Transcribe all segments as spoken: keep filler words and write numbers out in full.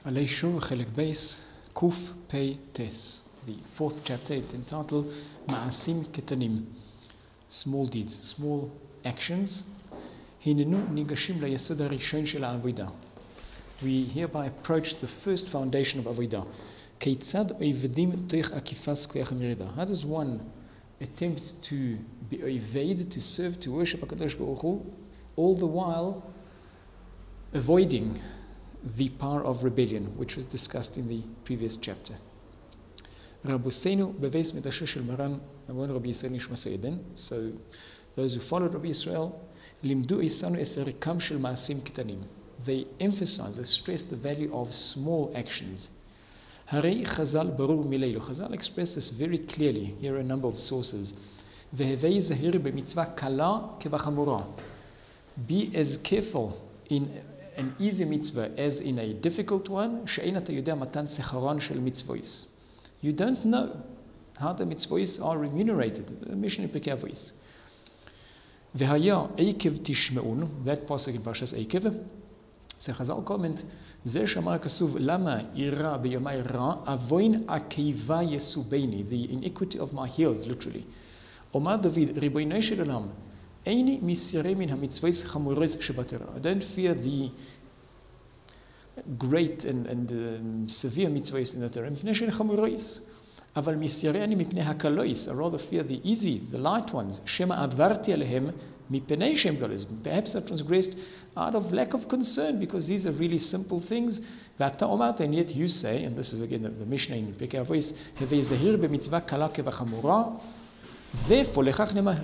Alei Shur Chelek Beis Kuf Pei Tes. The fourth chapter, it's entitled Ma'asim Ketanim. Small deeds, small actions. Hinenu Nigashim LaYesod HaRishon Shel HaAvodah. We hereby approach the first foundation of Avodah. Keitzad Oivedim Toich Akifas Koyach HaMirida. How does one attempt to be oived, to serve, to worship HaKadosh Baruch Hu, all the while avoiding the power of rebellion, which was discussed in the previous chapter. Rabbeinu beveis medashe shel Maran Avon Rabbi Yisrael Nishmas Eden. So those who followed Rabbi Yisrael, limdu isanu es rikam shel maasim ketanim. They emphasize, they stress the value of small actions. Harei Chazal barur mileilu. Chazal express this very clearly. Here are a number of sources. Vehevei zahir b'mitzvah kala kevachamura. Be as careful in an easy mitzvah as in a difficult one. She'ein ata yodea matan secharon shel mitzvos. You don't know how the mitzvos are remunerated. The mission in Pirkei Avos. V'haya eikev tishmeun. That pasuk in Parshas Eikev. So Chazal comment, Zeh shamar kasuv lama ira b'yomai ra avoin akeiva yesubeini. The iniquity of my heels, literally. Omar David ribono shel olam. I don't fear the great and, and um, severe mitzvahs in the Torah. I rather fear the easy, the light ones. Perhaps I transgressed out of lack of concern, because these are really simple things. And yet you say, and this is again the, the Mishnah in Pirkei Avos, therefore, to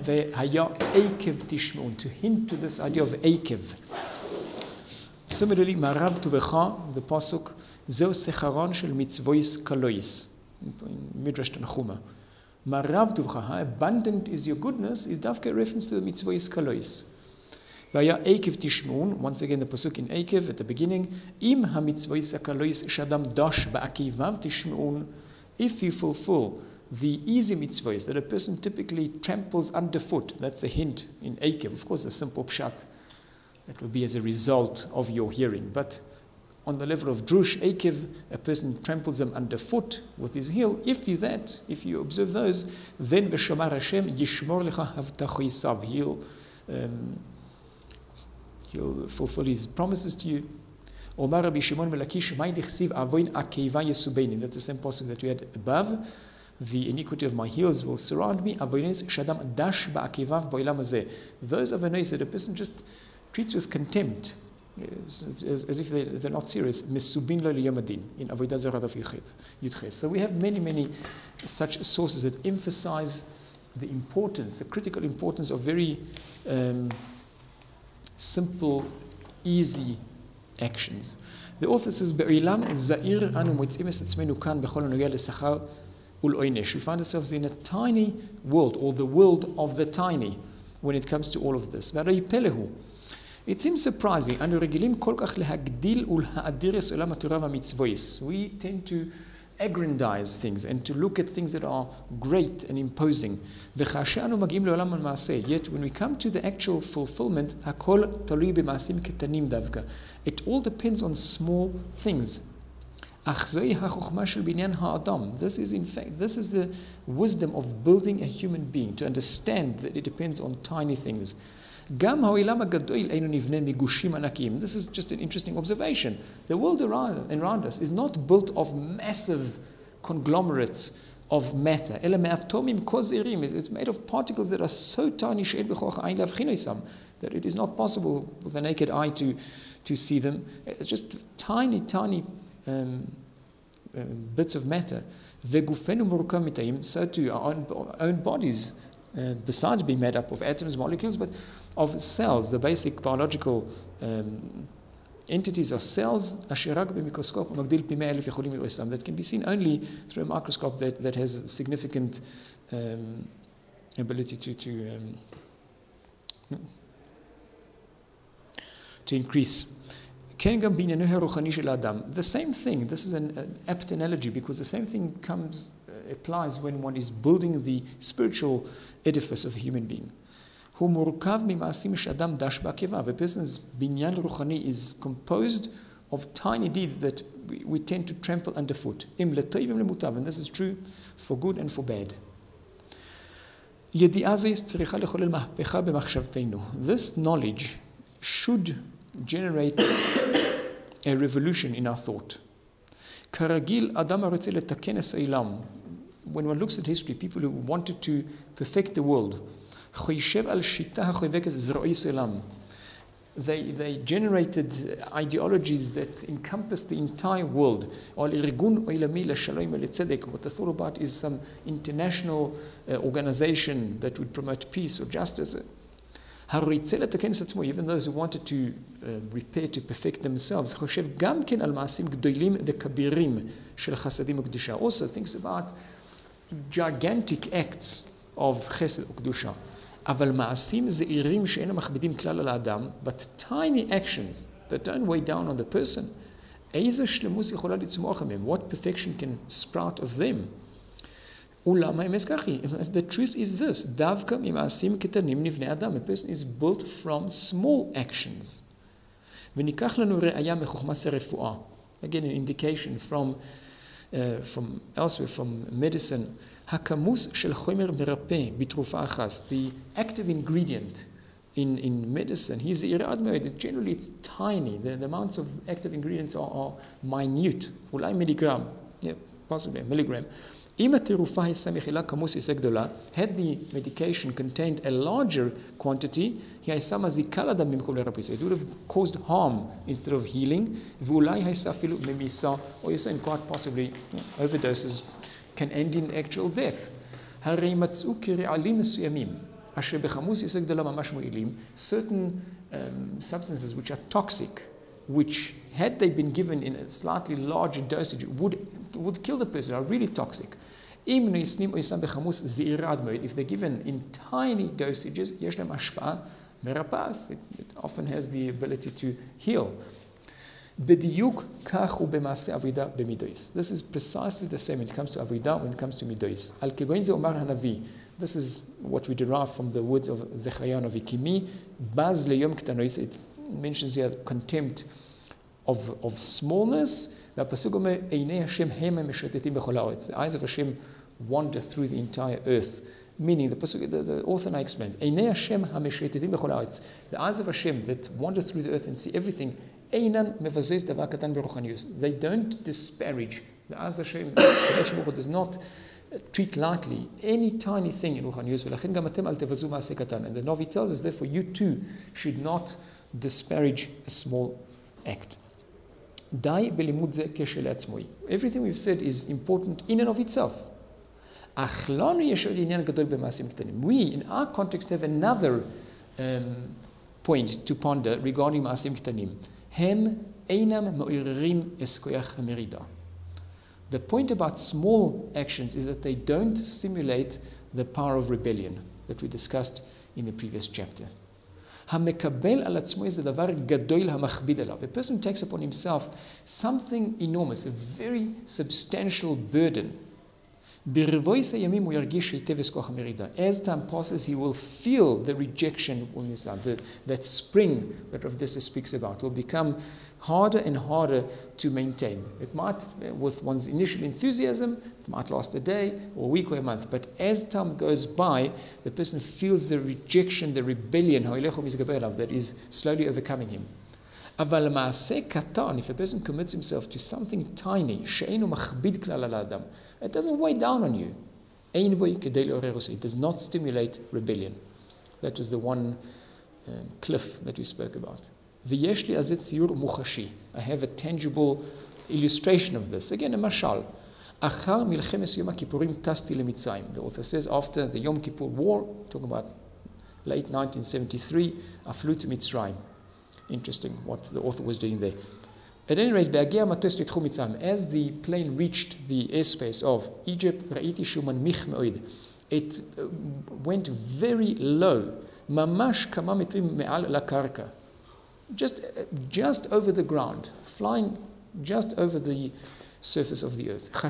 hint to this idea of Eikev. Similarly, Marav Tuvecha, the pasuk, Zeu secharon shel mitzvois kalois, in Midrash Tanchuma. Marav Tuvecha, how abundant is your goodness, is dafka a reference to the mitzvois kalois. Vaya Eikev tishmun, once again the pasuk in Eikev at the beginning, Im ha mitzvois kalois shadam dash ba'akivav tishmun, if you fulfill the easy mitzvahs that a person typically tramples underfoot. That's a hint in Eikev. Of course, a simple pshat. It will be as a result of your hearing. But on the level of drush, Eikev, a person tramples them underfoot with his heel. If you that, if you observe those, then v'shamar Hashem yishmor lecha havtacho yisav. He'll um, he'll fulfill his promises to you. Omar Rabbi Shimon Melakish may dichsiv avoin akeiva yesubeini. That's the same passage that we had above. The iniquity of my heels will surround me. Those avonos that a person just treats with contempt, as, as, as if they, they're not serious. In Avodah Zarah Daf Yudches. So we have many, many such sources that emphasize the importance, the critical importance of very um, simple, easy actions. The author says, "Be'ilam za'ir anu motzim es atzmenu kan bechol hanogea lesachar." We find ourselves in a tiny world, or the world of the tiny, when it comes to all of this. It seems surprising. We tend to aggrandize things and to look at things that are great and imposing. Yet when we come to the actual fulfillment, it all depends on small things. This is in fact, this is the wisdom of building a human being, to understand that it depends on tiny things. This is just an interesting observation. The world around, around us is not built of massive conglomerates of matter. It's made of particles that are so tiny that it is not possible with the naked eye to, to see them. It's just tiny, tiny Um, uh, bits of matter. So too, our own, our own bodies, uh, besides being made up of atoms, molecules, but of cells, the basic biological um, entities are cells that can be seen only through a microscope that, that has significant um, ability to to, um, to increase. The same thing, this is an, an apt analogy, because the same thing comes, uh, applies when one is building the spiritual edifice of a human being. A person's binyan ruchani is composed of tiny deeds that we, we tend to trample underfoot. Im l'toivim l'mutav, and this is true for good and for bad. This knowledge should generate a revolution in our thought. When one looks at history, people who wanted to perfect the world, They, they generated ideologies that encompass the entire world. What they thought about is some international uh, organization that would promote peace or justice. Even those who wanted to uh, repair, to perfect themselves, also thinks about gigantic acts of chesed ukdusha. But tiny actions that don't weigh down on the person, what perfection can sprout of them? The truth is this: a person is built from small actions. Again, an indication from uh, from elsewhere, from medicine. The active ingredient in, in medicine, he's generally it's tiny. The, the amounts of active ingredients are, are minute. Milligram, yeah, possibly a milligram. Had the medication contained a larger quantity, it would have caused harm instead of healing. Or you're saying quite possibly, you know, overdoses can end in actual death. Certain um, substances which are toxic, which had they been given in a slightly larger dosage, would, would kill the person, are really toxic. If they're given in tiny dosages, it, it often has the ability to heal. This is precisely the same when it comes to Avodah, when it comes to Midois. This is what we derive from the words of Zechariah Navi. Kimi baz leyom k'tanois. It mentions here contempt of, of smallness. The eyes of Hashem wander through the entire earth. Meaning, the, the, the author now explains, the eyes of Hashem that wander through the earth and see everything, they don't disparage. The eyes of Hashem, does not treat lightly any tiny thing in Ruchaniyus. And the Navi tells us, therefore, you too should not disparage a small act. Everything we've said is important in and of itself. We, in our context, have another um, point to ponder regarding Maasim Ktanim. Hem einam ma'iririm es koyach hamerida. The point about small actions is that they don't stimulate the power of rebellion that we discussed in the previous chapter. A person takes upon himself something enormous, a very substantial burden. As time passes, he will feel the rejection on his side, the, that spring that Rav Dessler speaks about will become harder and harder to maintain. It might, with one's initial enthusiasm, it might last a day or a week or a month, but as time goes by, the person feels the rejection, the rebellion, that is slowly overcoming him. If a person commits himself to something tiny, it doesn't weigh down on you. It does not stimulate rebellion. That was the one um, cliff that we spoke about. I have a tangible illustration of this. Again, a mashal. The author says, after the Yom Kippur War, talking about late nineteen seventy-three, I flew to Mitzrayim. Interesting what the author was doing there. At any rate, as the plane reached the airspace of Egypt, it went very low, just, just over the ground, flying just over the surface of the earth. I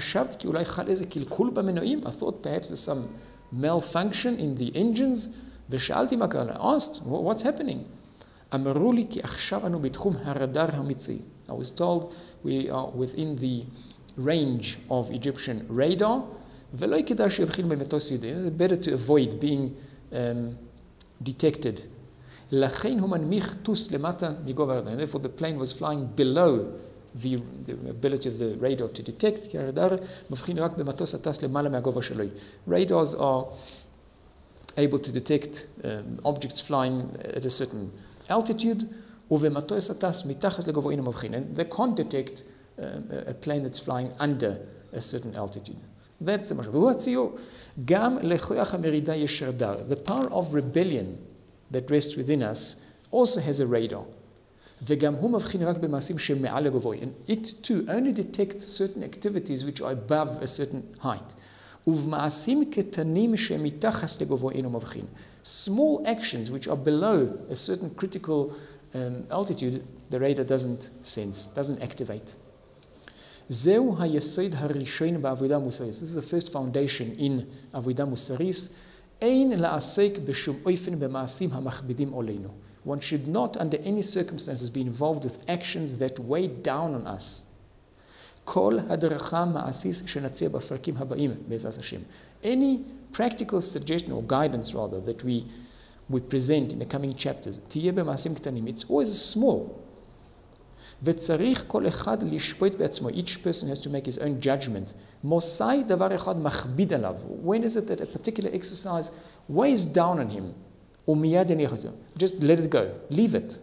thought perhaps there's some malfunction in the engines. I asked, what's happening? אמרו לי כי עכשיו אנו בתחום הרדאר המצרי. I was told we are within the range of Egyptian radar, ולא כדאי שיבחין במטוס יהודי. It's better to avoid being um, detected. לכן הוא מנמיך טוס למטה מגובה הרדאר. Therefore the plane was flying below the, the ability of the radar to detect, כי הרדאר מבחין רק במטוס הטס למעלה מהגובה שלו. Radars are able to detect um, objects flying at a certain altitude, ובמטוס הטס מתחת לגובה אינו מבחין. And they can't detect um, a plane that's flying under a certain altitude. That's the משהו. והוא הציור. גם לכוח המרידה יש רדאר. The power of rebellion that rests within us also has a radar. וגם הוא מבחין רק במעשים שמעל לגובוי. And it too only detects certain activities which are above a certain height. ובמעשים קטנים שמתחת לגובוי אינו מבחין. Small actions which are below a certain critical um, altitude, the radar doesn't sense, doesn't activate. זהו היסוד הראשון בעבודה מוסרית. This is the first foundation in עבודה מוסרית. אין לעסק בשום אופן במעשים המכבידים עלינו. One should not, under any circumstances, be involved with actions that weigh down on us. כל הדרכה מעשית שנציע בפרקים הבאים, בעזרת השם. Any practical suggestion or guidance, rather, that we, we present in the coming chapters, תהיה במעשים קטנים. It's always small. וצריך כל אחד לשפוט בעצמו. Each person has to make his own judgment. מוסי דבר אחד מכביד עליו. When is it that a particular exercise weighs down on him? ומיד יניח אותו. Just let it go. Leave it.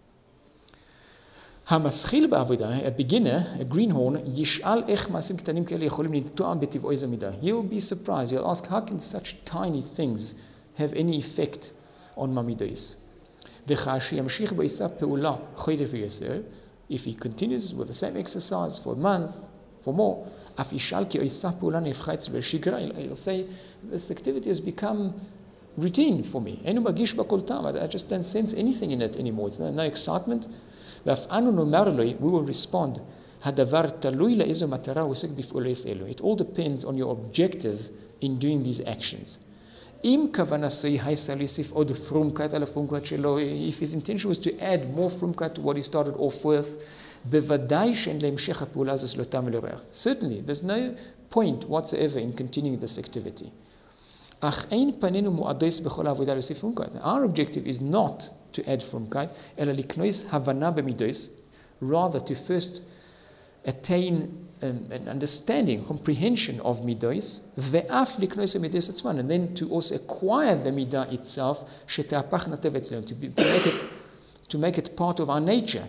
המשכיל בעבודה, a beginner, a greenhorn, ישאל איך מעשים קטנים כאלה יכולים לנטוע בטבעו איזו מידה. He'll be surprised. He'll ask, how can such tiny things have any effect on my midas? וכאשר ימשיך בעיסה פעולה חודש ויותר, if he continues with the same exercise for a month, for more, אף ישאל כי עיסה פעולה נהפכה אצלו לשגרה, he'll say, this activity has become routine for me. אינו מרגיש בה כל טעם. I just don't sense anything in it anymore. It's no, no excitement. ואף אנו נאמר לו, we will respond, הדבר תלוי לאיזו מטרה הוא עוסק בפעולת אלו. It all depends on your objective in doing these actions. אם כוונתו הייתה להוסיף עוד פרומקת על הפרומקת שלו, if his intention was to add more frumkat to what he started off with, בוודאי שאין להמשך הפעולה הזו סלותם ולרח. Certainly, there's no point whatsoever in continuing this activity. אך אין פנינו מועדס בכל העבודה להוסיף פרומקת. Our objective is not to add frumkat, אלא לקנוס הבנה במידוס, rather to first attain um, an understanding, comprehension of midos, ואף לקנוס המידוס עצמן, and then to also acquire the midah itself, שתהפך נתב אצלנו, to, be, to, make it, to make it part of our nature.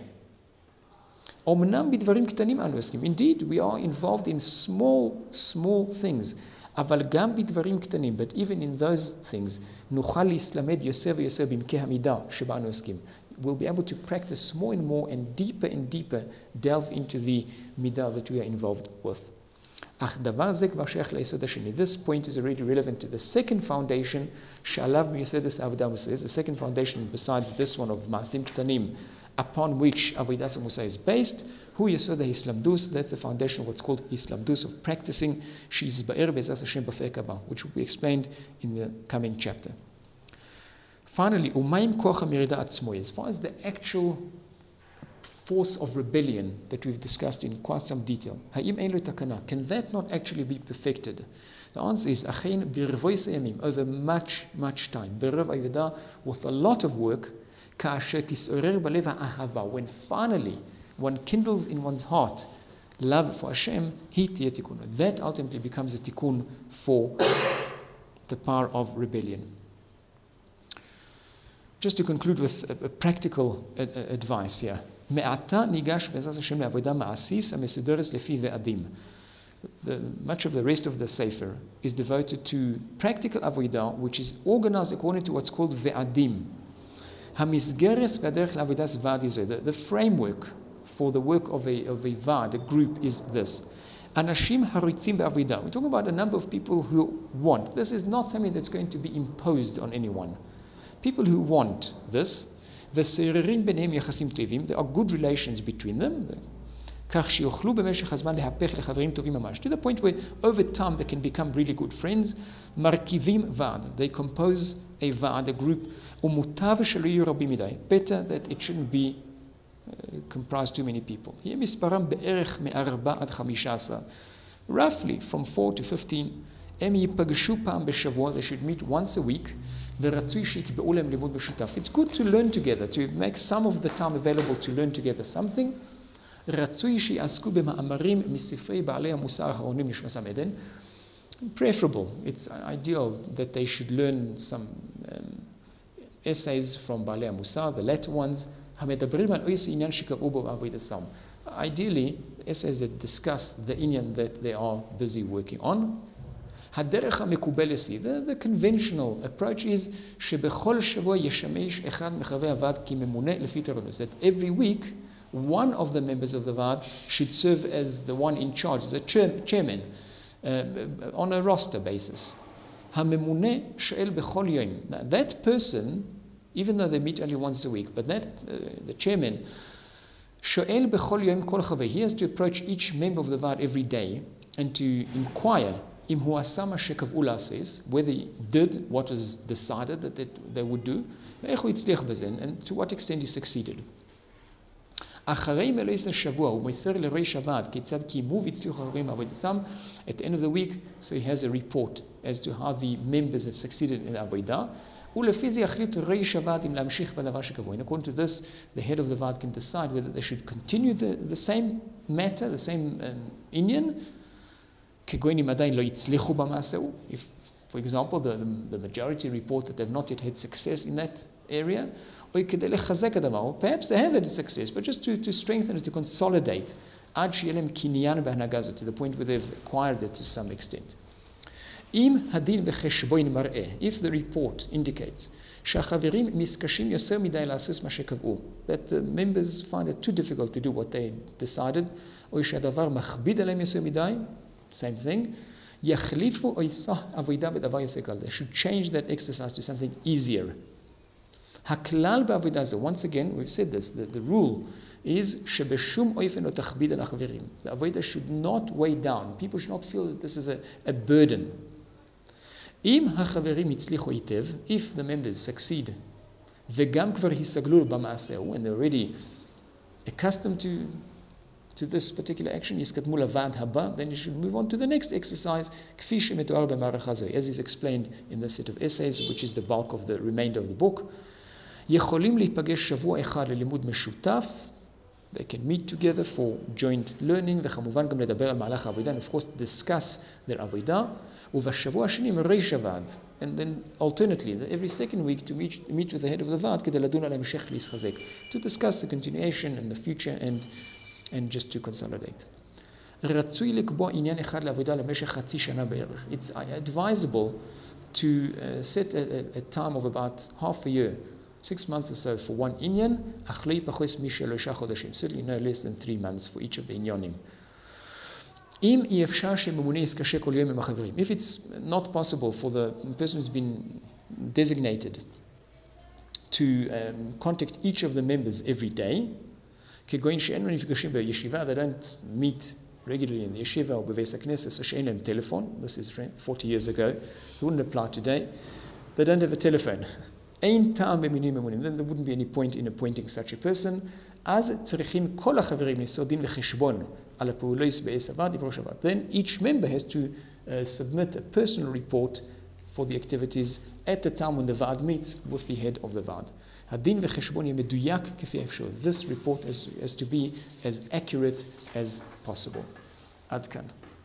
אומנם בדברים קטנים אנו עוסקים. Indeed, we are involved in small, small things, אבל גם בדברים קטנים, but even in those things, נוכל להסלמד יותר ויותר בעמקי המידה שבה אנו עוסקים. We'll be able to practice more and more and deeper and deeper delve into the midah that we are involved with. אך דבר זה כבר שייך ליסוד השני. This point is already relevant to the second foundation שעליו מיוסדת העבודה המוסרית. The second foundation besides this one of מעשים קטנים upon which עבודת המוסר is based, הוא יסוד ההסלמדוס. That's the foundation of what's called הסלמדוס, of practicing שיסבאר בעזרת השם בפרק הבא, which will be explained in the coming chapter. Finally, umayim koach hamerida atzmo, as far as the actual force of rebellion that we've discussed in quite some detail, ha'im ein lo takana, can that not actually be perfected? The answer is achein birvois yamim, over much, much time, berav avodah, with a lot of work, ka'asher tisorer balev ha'ahava, when finally one kindles in one's heart love for Hashem, hi tiyeh tikkun. That ultimately becomes a tikkun for the power of rebellion. Just to conclude with a, a practical a, a advice here. מעתה ניגש בעזרת השם לעבודה מעשית המסודרת לפי ועדים. Much of the rest of the Sefer is devoted to practical avodah, which is organized according to what's called ve'adim. המסגרת והדרך לעבודת ועד היא זו. The framework for the work of a, of a ועד, a group, is this. אנשים הריצים בעבודה. We're talking about a number of people who want. This is not something that's going to be imposed on anyone. People who want this, there are good relations between them, כך שיוכלו במשך הזמן להפך לחברים טובים ממש. To the point where over time they can become really good friends. מרכיבים ועד. They compose a ועד, a group. ומוטב שלא יהיו רבים מדי. Better that it shouldn't be uh, comprised too many people. יהיה מספרם בערך מארבע עד חמישה עשר. Roughly from four to fifteen. הם ייפגשו פעם בשבוע. They should meet once a week. ורצוי שיקבעו להם לימוד משותף. It's good to learn together, to make some of the time available to learn together something. רצוי שיעסקו במאמרים מספרי בעלי המוסר האחרונים נשמסם עדן. Preferable, it's ideal that they should learn some um, essays from בעלי המוסר, the latter ones, המדברים על איזה עניין שקראו בו בעבודת סם. Ideally, essays that discuss the עניין that they are busy working on. הדרך המקובלת היא, the, the conventional approach is שבכל שבוע ישמש אחד מחברי הוועד כממונה לפי תורנוס. That every week, one of the members of the ועד should serve as the one in charge, as a chair, chairman, uh, on a roster basis. הממונה שואל בכל יום. Now, that person, even though they meet only once a week, but that, uh, the chairman, שואל בכל יום כל חבר. He has to approach each member of the ועד every day and to inquire אם הוא עשה מה שקבעו לעשות, whether he did what was decided that they would do, ואיך הוא הצליח בזה, and to what extent he succeeded. אחרי מלא עשר שבוע הוא מוסר לראש הוועד כיצד קיימו והצליחו החברים בעבודתם. At the end of the week, so he has a report as to how the members have succeeded in העבודה, ולפי זה יחליט ראש הוועד אם להמשיך בדבר שקבעו. And according to this, the head of the ועד can decide whether they should continue the, the same matter, the same um, עניין, כגון אם עדיין לא הצליחו במעשהו. If, for example, the, the majority report that they've not yet had success in that area, או כדי לחזק הדבר, perhaps they have had success, but just to, to strengthen it, to consolidate, עד שיהיה להם קניין בהנהגה הזאת, to the point where they've acquired it to some extent. אם הדין בחשבון מראה, if the report indicates, שהחברים מתקשים יותר מדי לעשות מה שקבעו, that the members find it too difficult to do what they decided, או שהדבר מכביד עליהם יותר מדי, same thing, יחליפו או יסע עבודה בדבר יותר קל. They should change that exercise to something easier. הכלל בעבודה הזו, once again, we've said this, the, the rule is שבשום אופן לא תכביד על החברים. The עבודה should not weigh down. People should not feel that this is a, a burden. אם החברים הצליחו היטב, if the members succeed, וגם כבר הסגלו במעשהו, and they're already accustomed to, to this particular action, יסקדמו לוועד הבא, then you should move on to the next exercise, כפי שמתואר במערכה זו, as is explained in the set of essays, which is the bulk of the remainder of the book. יכולים להיפגש שבוע אחד ללימוד משותף, they can meet together for joint learning, וכמובן גם לדבר על מהלך העבודה, and of course discuss their עבודה, ובשבוע השני מראש הוועד, and then alternately, every second week to meet, meet with the head of the ועד, כדי לדון על המשך להסחזק, to discuss the continuation and the future and, and just to consolidate. רצוי לקבוע עניין אחד לעבודה למשך חצי שנה בערך. It's advisable to uh, set a, a, a time of about half a year, six months or so for one עניין, אך לא ייפחס משלושה חודשים, certainly no less than three months for each of the עניונים. אם אי אפשר שממונה יתקשר כל יום עם החברים, if it's not possible for the person who's been designated to um, contact each of the members every day, כגון שאין נפגשים בישיבה, they don't meet regularly in the yeshiva or בבית הכנסת, או שאין להם טלפון, this is forty years ago, it wouldn't apply today, they don't have a telephone. אין טעם במינוי ממונים, then there wouldn't be any point in appointing such a person, אז צריכים כל החברים למסור דין וחשבון על הפעולות בעץ הוועד, בראש הוועד. Then each member has to uh, submit a personal report for the activities at the time when the ועד meets with the head of the ועד. הדין וחשבון יהיה מדויק כפי האפשר. This report has, has to be as accurate as possible. עד כאן.